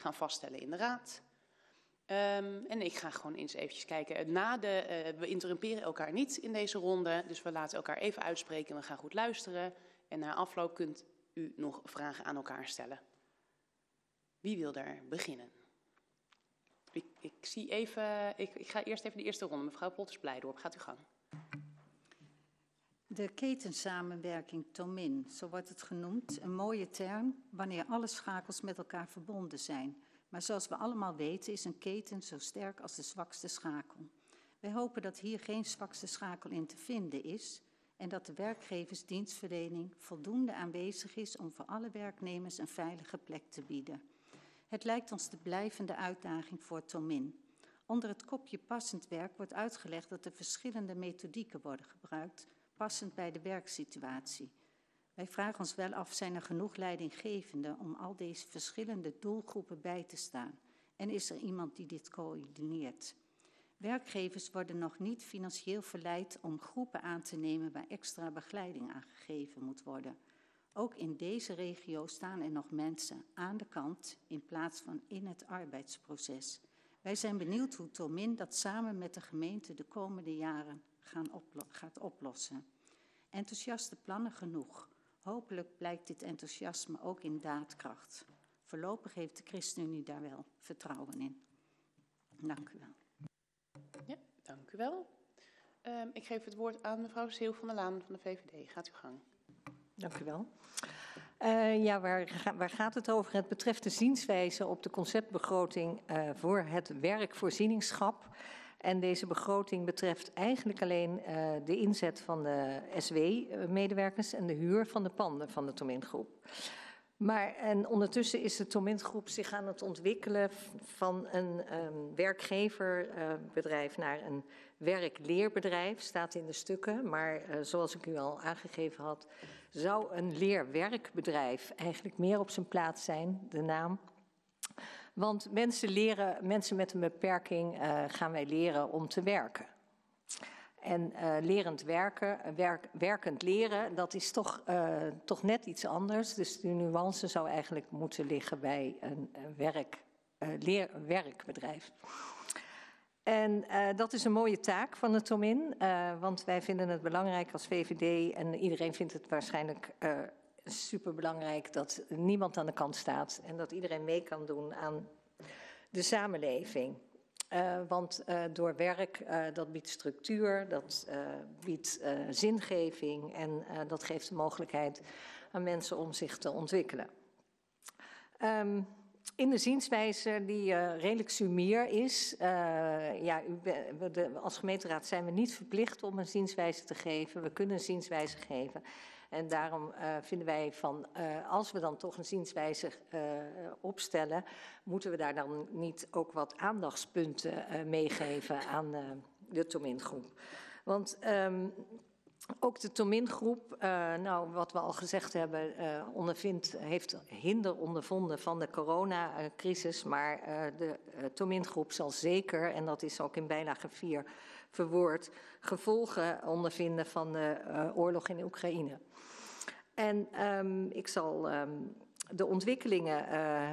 gaan vaststellen in de raad. En ik ga gewoon eens eventjes kijken. We interrumperen elkaar niet in deze ronde, dus we laten elkaar even uitspreken. We gaan goed luisteren en na afloop kunt u nog vragen aan elkaar stellen. Wie wil daar beginnen? Ik zie even, ik ga eerst even de eerste ronde. Mevrouw Polters-Blijdorp, gaat u gang. De ketensamenwerking TOMIN, zo wordt het genoemd, een mooie term wanneer alle schakels met elkaar verbonden zijn. Maar zoals we allemaal weten is een keten zo sterk als de zwakste schakel. Wij hopen dat hier geen zwakste schakel in te vinden is en dat de werkgeversdienstverlening voldoende aanwezig is om voor alle werknemers een veilige plek te bieden. Het lijkt ons de blijvende uitdaging voor TOMIN. Onder het kopje passend werk wordt uitgelegd dat er verschillende methodieken worden gebruikt, passend bij de werksituatie. Wij vragen ons wel af, zijn er genoeg leidinggevenden om al deze verschillende doelgroepen bij te staan? En is er iemand die dit coördineert? Werkgevers worden nog niet financieel verleid om groepen aan te nemen waar extra begeleiding aan gegeven moet worden. Ook in deze regio staan er nog mensen aan de kant in plaats van in het arbeidsproces. Wij zijn benieuwd hoe TOMIN dat samen met de gemeente de komende jaren gaat oplossen. Enthousiaste plannen genoeg. Hopelijk blijkt dit enthousiasme ook in daadkracht. Voorlopig heeft de ChristenUnie daar wel vertrouwen in. Dank u wel. Ja, dank u wel. Ik geef het woord aan mevrouw Seel van der Laan van de VVD. Gaat uw gang. Dank u wel. Waar gaat het over? Het betreft de zienswijze op de conceptbegroting voor het werkvoorzieningschap. En deze begroting betreft eigenlijk alleen de inzet van de SW-medewerkers en de huur van de panden van de TOMIN-groep. En ondertussen is de TOMIN-groep zich aan het ontwikkelen van een werkgeverbedrijf naar een werkleerbedrijf, staat in de stukken. Maar zoals ik u al aangegeven had, zou een leerwerkbedrijf eigenlijk meer op zijn plaats zijn, de naam. Want mensen met een beperking gaan wij leren om te werken. En werkend leren, dat is toch net iets anders. Dus de nuance zou eigenlijk moeten liggen bij een werkbedrijf. En dat is een mooie taak van de TOMIN, want wij vinden het belangrijk als VVD en iedereen vindt het waarschijnlijk superbelangrijk dat niemand aan de kant staat en dat iedereen mee kan doen aan de samenleving. Want door werk, dat biedt structuur, dat biedt zingeving en dat geeft de mogelijkheid aan mensen om zich te ontwikkelen. In de zienswijze die redelijk sumier is, als gemeenteraad zijn we niet verplicht om een zienswijze te geven. We kunnen een zienswijze geven. En daarom vinden wij van, als we dan toch een zienswijze opstellen, moeten we daar dan niet ook wat aandachtspunten meegeven aan de TOMIN-groep. Want ook de TOMIN-groep, wat we al gezegd hebben, heeft hinder ondervonden van de coronacrisis. Maar de TOMIN-groep zal zeker, en dat is ook in bijlage 4 verwoord, gevolgen ondervinden van de oorlog in Oekraïne. En ik zal de ontwikkelingen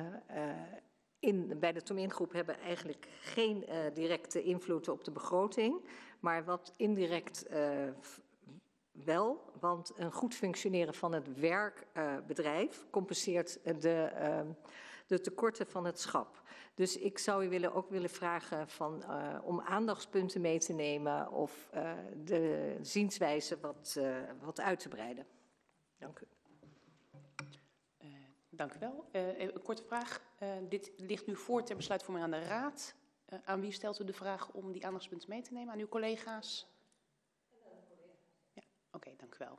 bij de TOMIN-groep hebben eigenlijk geen directe invloed op de begroting, maar wat indirect wel, want een goed functioneren van het werkbedrijf compenseert de tekorten van het schap. Dus ik zou u ook willen vragen om aandachtspunten mee te nemen of de zienswijze wat uit te breiden. Dank u. Dank u wel. Een korte vraag. Dit ligt nu voor ter besluitvorming aan de Raad. Aan wie stelt u de vraag om die aandachtspunten mee te nemen? Aan uw collega's? Ja, oké, dank u wel.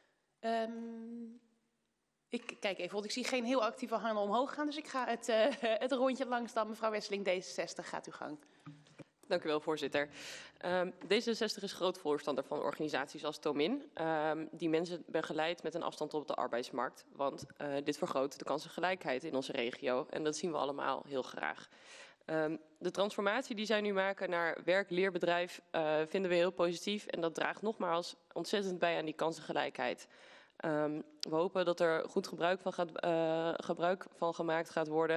Ik kijk even, want ik zie geen heel actieve handen omhoog gaan. Dus ik ga het rondje langs dan. Mevrouw Wesseling, D66, gaat uw gang. Dank u wel, voorzitter. D66 is groot voorstander van organisaties als TOMIN, die mensen begeleidt met een afstand tot de arbeidsmarkt. Want dit vergroot de kansengelijkheid in onze regio en dat zien we allemaal heel graag. De transformatie die zij nu maken naar werk-leerbedrijf vinden we heel positief en dat draagt nogmaals ontzettend bij aan die kansengelijkheid. We hopen dat er goed gebruik van gemaakt gaat worden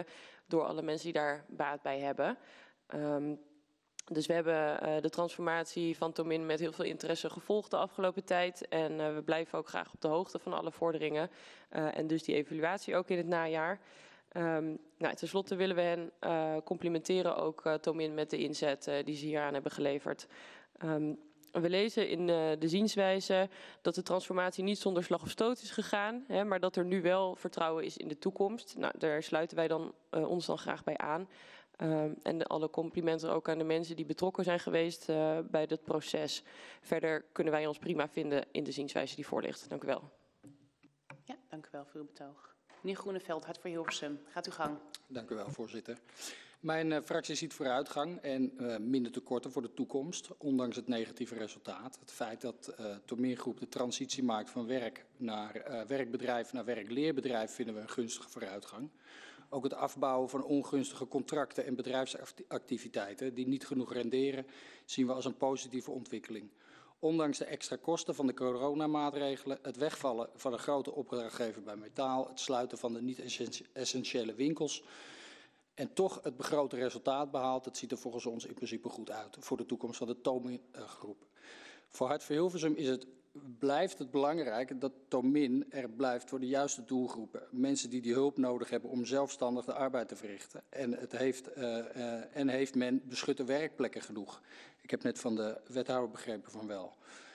door alle mensen die daar baat bij hebben. Dus we hebben de transformatie van Tomin met heel veel interesse gevolgd de afgelopen tijd. En we blijven ook graag op de hoogte van alle vorderingen. En dus die evaluatie ook in het najaar. Ten slotte willen we hen complimenteren, ook Tomin, met de inzet die ze hieraan hebben geleverd. We lezen in de zienswijze dat de transformatie niet zonder slag of stoot is gegaan, maar dat er nu wel vertrouwen is in de toekomst. Nou, daar sluiten wij ons dan graag bij aan. En alle complimenten ook aan de mensen die betrokken zijn geweest bij dit proces. Verder kunnen wij ons prima vinden in de zienswijze die voor ligt. Dank u wel. Ja, dank u wel voor uw betoog. Meneer Groeneveld, Hart voor Hilversum. Gaat uw gang. Dank u wel, voorzitter. Mijn fractie ziet vooruitgang en minder tekorten voor de toekomst, ondanks het negatieve resultaat. Het feit dat Tomin-groep de transitie maakt van werkbedrijf naar werk-leerbedrijf vinden we een gunstige vooruitgang. Ook het afbouwen van ongunstige contracten en bedrijfsactiviteiten die niet genoeg renderen, zien we als een positieve ontwikkeling. Ondanks de extra kosten van de coronamaatregelen, het wegvallen van een grote opdrachtgever bij metaal, het sluiten van de niet-essentiële winkels en toch het begrote resultaat behaald, dat ziet er volgens ons in principe goed uit voor de toekomst van de Tomin-groep. Voor Hart voor Hilversum blijft het belangrijk dat Tomin er blijft voor de juiste doelgroepen. Mensen die hulp nodig hebben om zelfstandig de arbeid te verrichten. En heeft men beschutte werkplekken genoeg? Ik heb net van de wethouder begrepen van wel.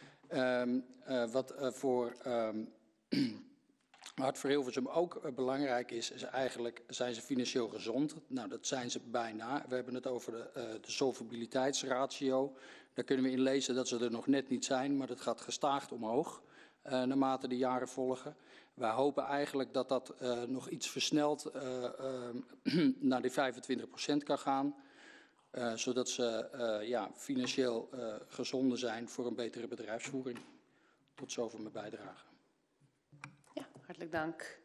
Voor Hart voor Hilversum ook belangrijk is eigenlijk, zijn ze financieel gezond? Nou, dat zijn ze bijna. We hebben het over de solvabiliteitsratio. Daar kunnen we in lezen dat ze er nog net niet zijn, maar dat gaat gestaag omhoog naarmate de jaren volgen. Wij hopen eigenlijk dat dat nog iets versneld naar die 25% kan gaan. Zodat ze financieel gezonder zijn voor een betere bedrijfsvoering. Tot zover mijn bijdrage. Ja, hartelijk dank.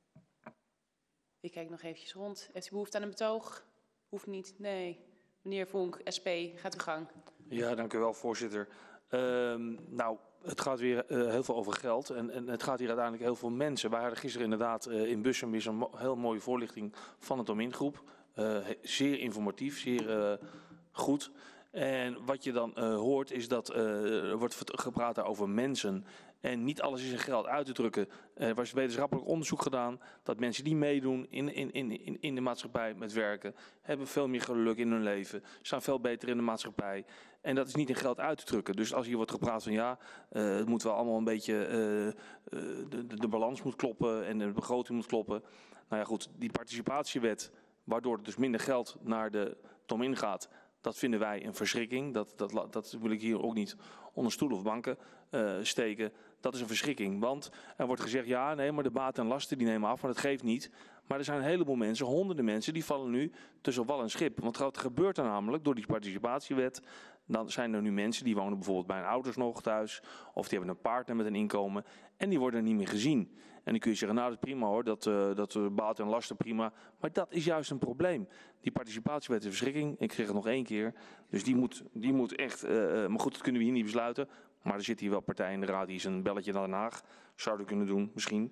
Ik kijk nog eventjes rond. Heeft u behoefte aan een betoog? Hoeft niet, nee. Meneer Vonk, SP, gaat uw gang. Ja, dank u wel, voorzitter. Het gaat weer heel veel over geld en het gaat hier uiteindelijk heel veel mensen. We hadden gisteren inderdaad in Bussum weer een heel mooie voorlichting van de Tomin-groep. Zeer informatief, zeer goed. En wat je dan hoort is dat er wordt gepraat over mensen. En niet alles is in geld uit te drukken. Er was wetenschappelijk onderzoek gedaan dat mensen die meedoen in de maatschappij met werken, hebben veel meer geluk in hun leven, staan veel beter in de maatschappij. En dat is niet in geld uit te drukken. Dus als hier wordt gepraat van het moet wel allemaal een beetje, de balans moet kloppen en de begroting moet kloppen. Nou ja goed, die participatiewet, waardoor er dus minder geld naar de Tomin gaat, dat vinden wij een verschrikking. Dat wil ik hier ook niet onder stoelen of banken steken. Dat is een verschrikking. Want er wordt gezegd, maar de baten en lasten die nemen af, maar dat geeft niet. Maar er zijn een heleboel mensen, honderden mensen, die vallen nu tussen wal en schip. Want wat gebeurt er namelijk door die participatiewet? Dan zijn er nu mensen die wonen bijvoorbeeld bij hun ouders nog thuis. Of die hebben een partner met een inkomen. En die worden niet meer gezien. En dan kun je zeggen, dat is prima hoor, dat baten en lasten prima. Maar dat is juist een probleem. Die participatiewet is een verschrikking. Ik zeg het nog 1 keer. Dus die moet echt, maar goed, dat kunnen we hier niet besluiten. Maar er zitten hier wel partijen in de raad die eens een belletje naar Den Haag zouden kunnen doen, misschien.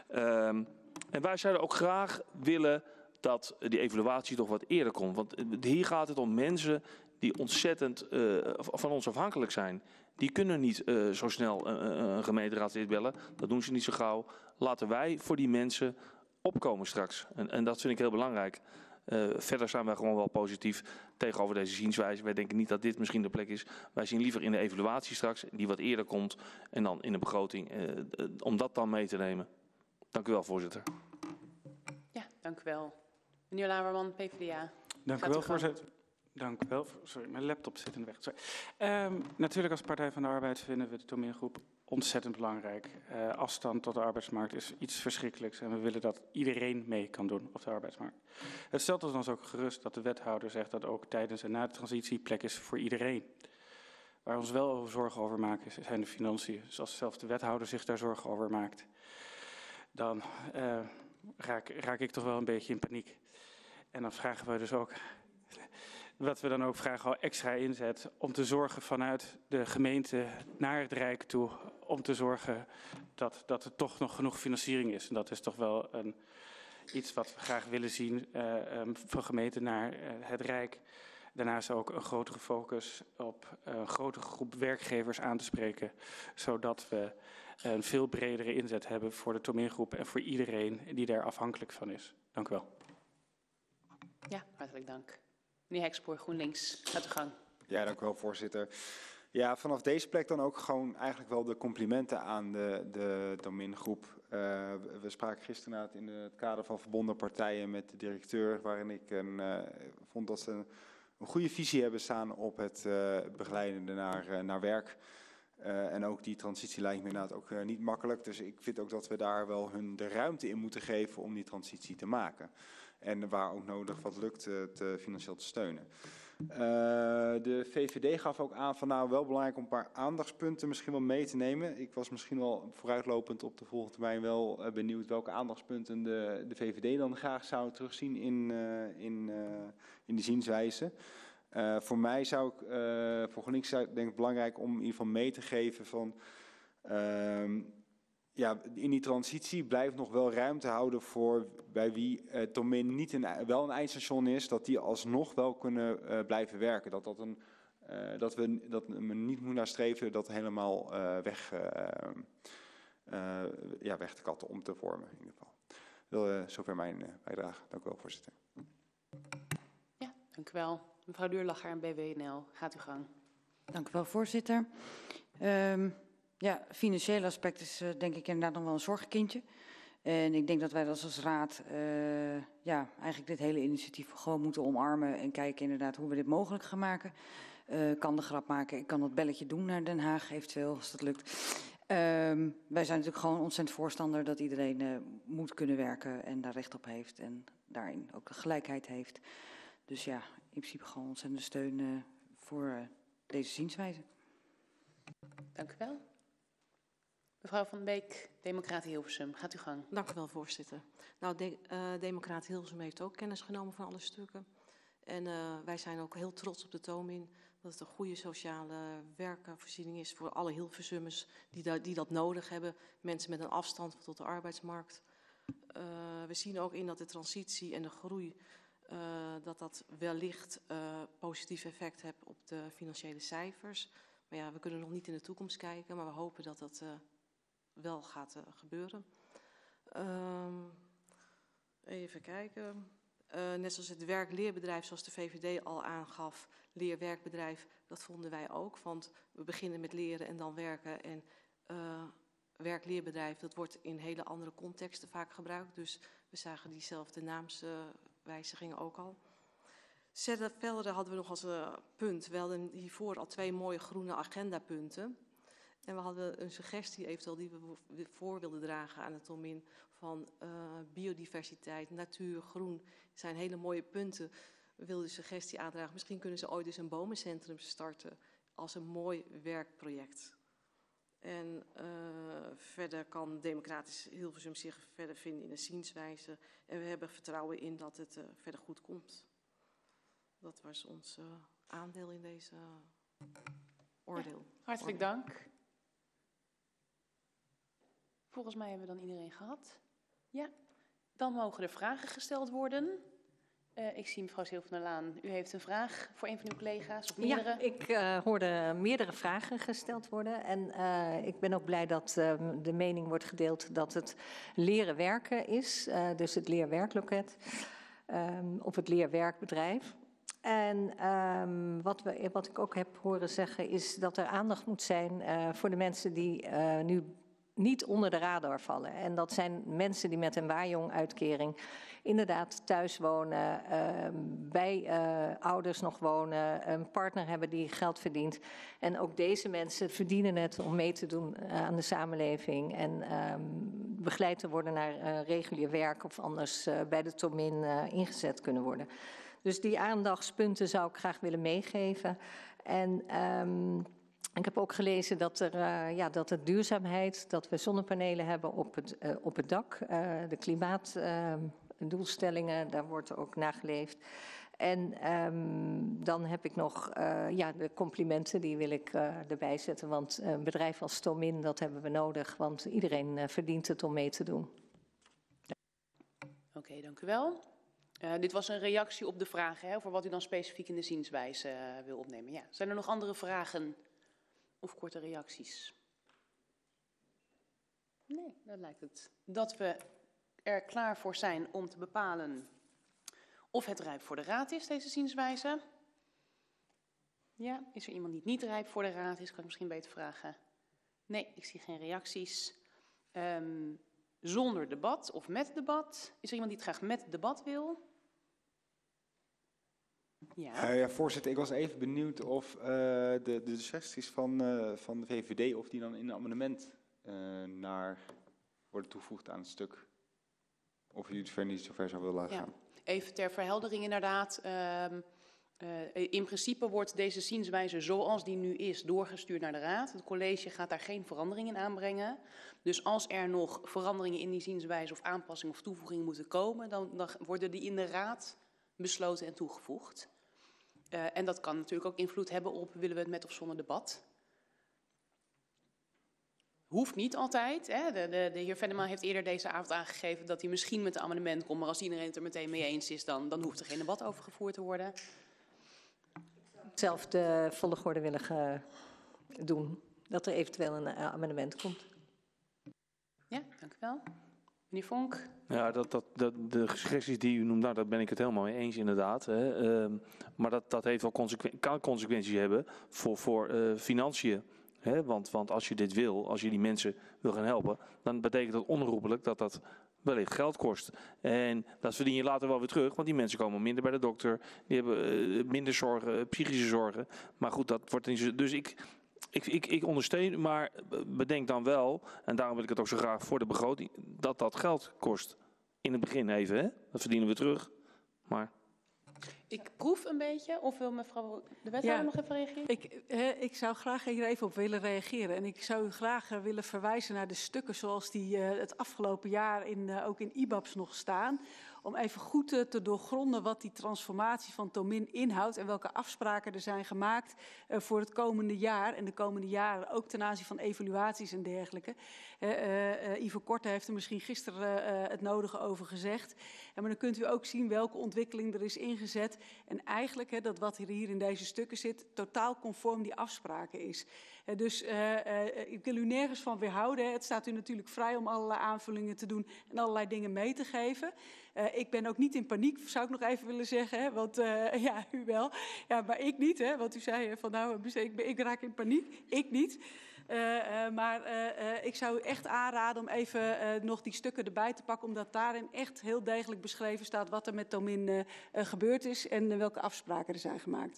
En wij zouden ook graag willen dat die evaluatie toch wat eerder komt. Want hier gaat het om mensen die ontzettend van ons afhankelijk zijn. Die kunnen niet zo snel een gemeenteraadslid bellen. Dat doen ze niet zo gauw. Laten wij voor die mensen opkomen straks. En dat vind ik heel belangrijk. Verder zijn wij gewoon wel positief tegenover deze zienswijze. Wij denken niet dat dit misschien de plek is. Wij zien liever in de evaluatie straks, die wat eerder komt. En dan in de begroting, om dat dan mee te nemen. Dank u wel, voorzitter. Ja, dank u wel. Meneer Lawerman, PvdA. Dank u wel, voorzitter. Dank u wel. Sorry, mijn laptop zit in de weg. Natuurlijk als Partij van de Arbeid vinden we de Tomin-groep ontzettend belangrijk. Afstand tot de arbeidsmarkt is iets verschrikkelijks en we willen dat iedereen mee kan doen op de arbeidsmarkt. Het stelt ons ook gerust dat de wethouder zegt dat ook tijdens en na de transitie plek is voor iedereen. Waar we ons wel zorgen over maken zijn de financiën. Dus als zelfs de wethouder zich daar zorgen over maakt, dan raak ik toch wel een beetje in paniek. En dan vragen we dus ook, wat we dan ook vragen, al extra inzet om te zorgen vanuit de gemeente naar het Rijk toe, om te zorgen dat er toch nog genoeg financiering is. En dat is toch wel iets wat we graag willen zien van gemeente naar het Rijk. Daarnaast ook een grotere focus op een grotere groep werkgevers aan te spreken, zodat we een veel bredere inzet hebben voor de Tomingroep en voor iedereen die daar afhankelijk van is. Dank u wel. Ja, hartelijk dank. Meneer Hekspoor, GroenLinks, gaat uw gang. Ja, dank u wel, voorzitter. Ja, vanaf deze plek dan ook gewoon eigenlijk wel de complimenten aan de Tomingroep. We spraken gisteren in het kader van verbonden partijen met de directeur, waarin ik vond dat ze een goede visie hebben staan op het begeleidende naar werk. En ook die transitie lijkt me inderdaad ook niet makkelijk. Dus ik vind ook dat we daar wel hun de ruimte in moeten geven om die transitie te maken. En waar ook nodig wat lukt financieel te steunen. De VVD gaf ook aan van nou wel belangrijk om een paar aandachtspunten misschien wel mee te nemen. Ik was misschien wel vooruitlopend op de volgende termijn wel benieuwd welke aandachtspunten de VVD dan graag zou terugzien in de zienswijze. Voor mij zou ik, voor GroenLinks denk ik belangrijk om in ieder geval mee te geven van ja, in die transitie blijft nog wel ruimte houden voor bij wie Tomin niet wel een eindstation is, dat die alsnog wel kunnen blijven werken. Dat we niet moeten nastreven dat helemaal weg te katten om te vormen in ieder geval. Zover mijn bijdrage. Dank u wel, voorzitter. Ja, dank u wel. Mevrouw Duurlacher en BWNL, gaat uw gang. Dank u wel, voorzitter. Ja, financiële aspect is denk ik inderdaad nog wel een zorgkindje. En ik denk dat wij als raad eigenlijk dit hele initiatief gewoon moeten omarmen en kijken inderdaad hoe we dit mogelijk gaan maken. Kan de grap maken, ik kan dat belletje doen naar Den Haag eventueel, als dat lukt. Wij zijn natuurlijk gewoon ontzettend voorstander dat iedereen moet kunnen werken en daar recht op heeft en daarin ook de gelijkheid heeft. Dus ja, in principe gewoon ontzettende steun voor deze zienswijze. Dank u wel. Mevrouw Van Beek, Democraten Hilversum, gaat uw gang. Dank u wel, voorzitter. Nou, Democraten Hilversum heeft ook kennis genomen van alle stukken. En wij zijn ook heel trots op de Tomin, dat het een goede sociale werkvoorziening is voor alle Hilversummers die dat nodig hebben. Mensen met een afstand tot de arbeidsmarkt. We zien ook in dat de transitie en de groei, dat wellicht positief effect heeft op de financiële cijfers. Maar ja, we kunnen nog niet in de toekomst kijken, maar we hopen dat dat wel gaat gebeuren. Even kijken. Net zoals het werk-leerbedrijf, zoals de VVD al aangaf, leer-werkbedrijf, dat vonden wij ook. Want we beginnen met leren en dan werken. En werk-leerbedrijf, dat wordt in hele andere contexten vaak gebruikt. Dus we zagen diezelfde naamswijzigingen ook al. Verder hadden we nog als punt, we hadden hiervoor al 2 mooie groene agendapunten. En we hadden een suggestie eventueel die we voor wilden dragen aan het Tomin van biodiversiteit, natuur, groen. Het zijn hele mooie punten. We wilden de suggestie aandragen. Misschien kunnen ze ooit eens een bomencentrum starten als een mooi werkproject. En verder kan Democratisch Hilversum zich verder vinden in een zienswijze. En we hebben vertrouwen in dat het verder goed komt. Dat was ons aandeel in deze oordeel. Ja, hartelijk dank. Volgens mij hebben we dan iedereen gehad. Ja, dan mogen er vragen gesteld worden. Ik zie mevrouw Sil van der Laan. U heeft een vraag voor een van uw collega's of meerdere? Ja, ik hoorde meerdere vragen gesteld worden. En ik ben ook blij dat de mening wordt gedeeld dat het leren werken is. Dus het leerwerkloket of het leerwerkbedrijf. En wat ik ook heb horen zeggen is dat er aandacht moet zijn voor de mensen die nu niet onder de radar vallen. En dat zijn mensen die met een Waaijong-uitkering inderdaad thuis wonen, bij ouders nog wonen, een partner hebben die geld verdient. En ook deze mensen verdienen het om mee te doen aan de samenleving en begeleid te worden naar regulier werk of anders bij de Tomin ingezet kunnen worden. Dus die aandachtspunten zou ik graag willen meegeven. En ik heb ook gelezen dat dat de duurzaamheid, dat we zonnepanelen hebben op het dak, de klimaatdoelstellingen, daar wordt ook naar geleefd. En dan heb ik nog de complimenten, die wil ik erbij zetten. Want een bedrijf als Tomin, dat hebben we nodig, want iedereen verdient het om mee te doen. Oké, dank u wel. Dit was een reactie op de vraag over wat u dan specifiek in de zienswijze wil opnemen. Ja. Zijn er nog andere vragen of korte reacties? Nee, dan lijkt het dat we er klaar voor zijn om te bepalen of het rijp voor de raad is, deze zienswijze. Ja, is er iemand die niet rijp voor de raad is? Kan ik misschien beter vragen? Nee, ik zie geen reacties. Zonder debat of met debat? Is er iemand die het graag met debat wil? Ja. Ja, voorzitter, ik was even benieuwd of de suggesties van de VVD, of die dan in een amendement naar worden toegevoegd aan het stuk. Of u het niet zover zou willen laten gaan. Even ter verheldering inderdaad. In principe wordt deze zienswijze zoals die nu is doorgestuurd naar de raad. Het college gaat daar geen verandering in aanbrengen. Dus als er nog veranderingen in die zienswijze of aanpassingen of toevoegingen moeten komen, dan worden die in de raad besloten en toegevoegd. En dat kan natuurlijk ook invloed hebben op willen we het met of zonder debat. Hoeft niet altijd. Hè. De heer Venema heeft eerder deze avond aangegeven dat hij misschien met een amendement komt. Maar als iedereen het er meteen mee eens is, dan hoeft er geen debat over gevoerd te worden. Zelf de volgorde willen doen. Dat er eventueel een amendement komt. Ja, dank u wel. Meneer Vonk. Ja, de suggesties die u noemt, nou, daar ben ik het helemaal mee eens inderdaad. Hè. Maar dat heeft wel kan consequenties hebben voor financiën. Hè. Want als je dit wil, als je die mensen wil gaan helpen, dan betekent dat onherroepelijk dat wellicht geld kost. En dat verdien je later wel weer terug, want die mensen komen minder bij de dokter. Die hebben minder zorgen, psychische zorgen. Maar goed, dat wordt niet zo. Dus ik ondersteun, maar bedenk dan wel, en daarom wil ik het ook zo graag voor de begroting, dat geld kost. In het begin even, hè? Dat verdienen we terug. Maar Ik proef een beetje, of wil mevrouw de wethouder nog even reageren? Ik zou graag hier even op willen reageren. En ik zou u graag willen verwijzen naar de stukken zoals die het afgelopen jaar ook in IBABS nog staan. Om even goed te doorgronden wat die transformatie van Tomin inhoudt en welke afspraken er zijn gemaakt voor het komende jaar en de komende jaren, ook ten aanzien van evaluaties en dergelijke. Ivo Korte heeft er misschien gisteren het nodige over gezegd. Maar dan kunt u ook zien welke ontwikkeling er is ingezet. En eigenlijk, dat wat hier in deze stukken zit, totaal conform die afspraken is. Dus ik wil u nergens van weerhouden. Het staat u natuurlijk vrij om allerlei aanvullingen te doen en allerlei dingen mee te geven. Ik ben ook niet in paniek, zou ik nog even willen zeggen. Hè, want ja, u wel. Ja, maar ik niet. Hè, want u zei van nou, ik raak in paniek. Ik niet. Maar ik zou u echt aanraden om even nog die stukken erbij te pakken. Omdat daarin echt heel degelijk beschreven staat wat er met Tomin gebeurd is. En welke afspraken er zijn gemaakt.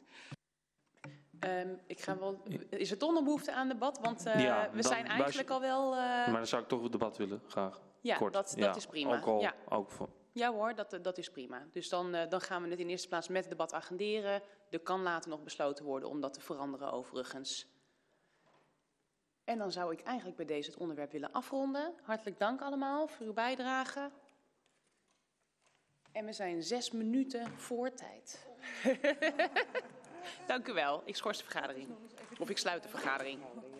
Is er toch nog behoefte aan debat? Want we zijn eigenlijk al wel... Maar dan zou ik toch het debat willen, graag. Ja, kort. Dat is prima. Ook voor. Ja hoor, dat is prima. Dus dan gaan we het in eerste plaats met het debat agenderen. Er kan later nog besloten worden om dat te veranderen overigens. En dan zou ik eigenlijk bij deze het onderwerp willen afronden. Hartelijk dank allemaal voor uw bijdrage. En we zijn 6 minuten voor tijd. Dank u wel. Ik schors de vergadering. Of ik sluit de vergadering.